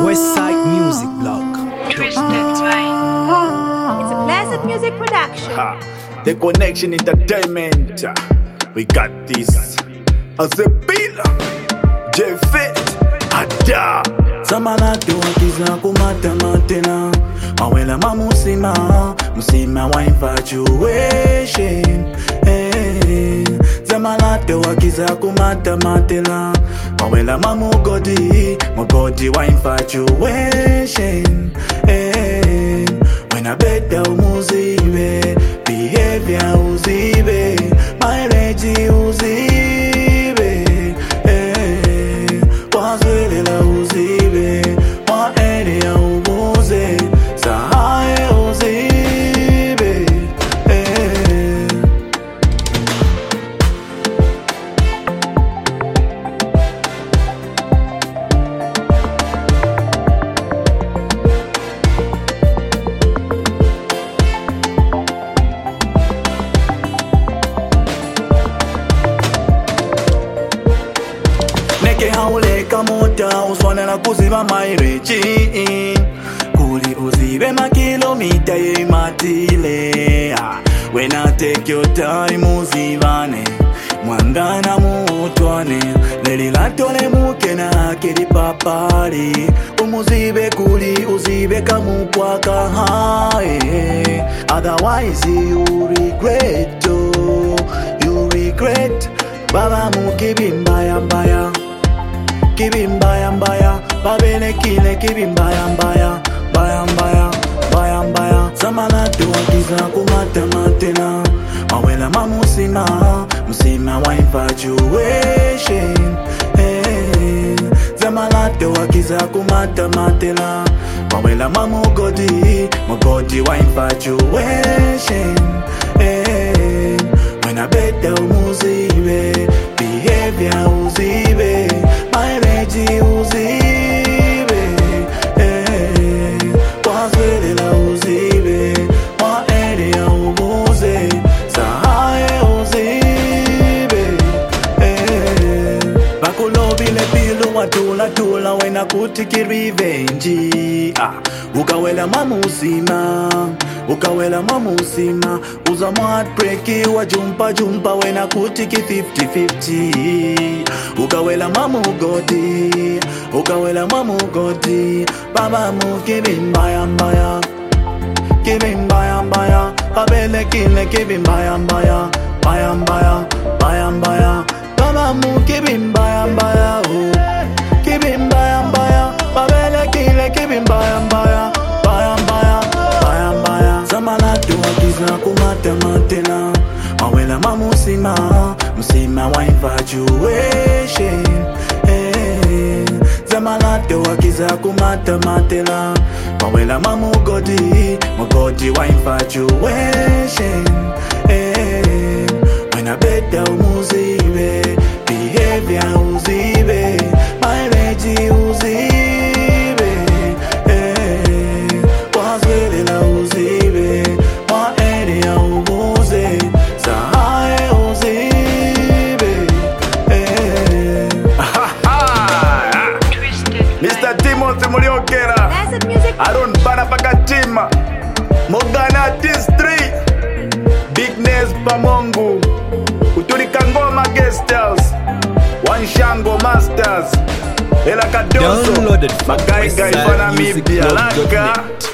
Westside Music Blog. It's a Blessed Music production. The Connection Entertainment. We got this. Azepila J-Fit Ada Samalatu wakiza kumata matena Mawela mamusima Musima wa infatuation Samalatu wakiza kumata matena Mawela mamugodi Mugodi wa infatuation When I bet da umuzibe Behavior uzibe Mileage uzibe Wazwelela uzibe Waende ya ubuze Sahaye uzibe Neke haule kamota uswana na kuziba maireji Kuli uzibe makilomita ye matile When I take your time uzibane Mwangana mutwane Leli latole mukena kiri papari Umuzibe kuli uzibe kamupwaka hae Otherwise you regret You regret Baba mukibimbaya mbaya Kibimbaya mbaya Babele kile kibimbaya mbaya Mbaya mbaya Mbaya mbaya Samalatu wakiza kumata matena Mawela mamusima Musima wa infatuation Samalatu wakiza kumata matena Mawela mamugodi Mugodi wa infatuation When I bet da umuzibe Behavior uzibe Mileage uzibe Wazwelela uzibe Waende ya ubuze Sahaye uzibe Bakulobile pilu watula tula Wena kutiki revenge Ukawela mamusima Ukawela mamusima Uza heartbreaki wa jumpa jumpa Wena kutiki 50-50 Ukawela mamugodi Ukawela mamugodi Baba mukibimbaya mbaya Kibimbaya mbaya Kabele kile kibimbaya mbaya Mbaya mbaya Mbaya mbaya Baba mukibimbaya mbaya Kibimbaya mbaya Kabele kile kibimbaya mbaya Mbaya mbaya Mbaya mbaya Samalatu wakiza kumata matena Mawela mamusima Musima wa infatuation Samalatu wakiza kumata matena Mawela mamugodi Mugodi wa infatuation When I bet da umuzibe Behavior uzibe Mileage uzibe Wazwelela uzibe Waende ya ubuze Sahaye uzibe Mr. Timothy Muriokera Blessed Music Aaron Banapakatima Mogana Artist 3 Bigness Pamongu Uturika Ngoma Guest House Wanshango Masters Ela Kadoso Downloaded from Magai Gai Panamibia westsidemusicblog.net. Laka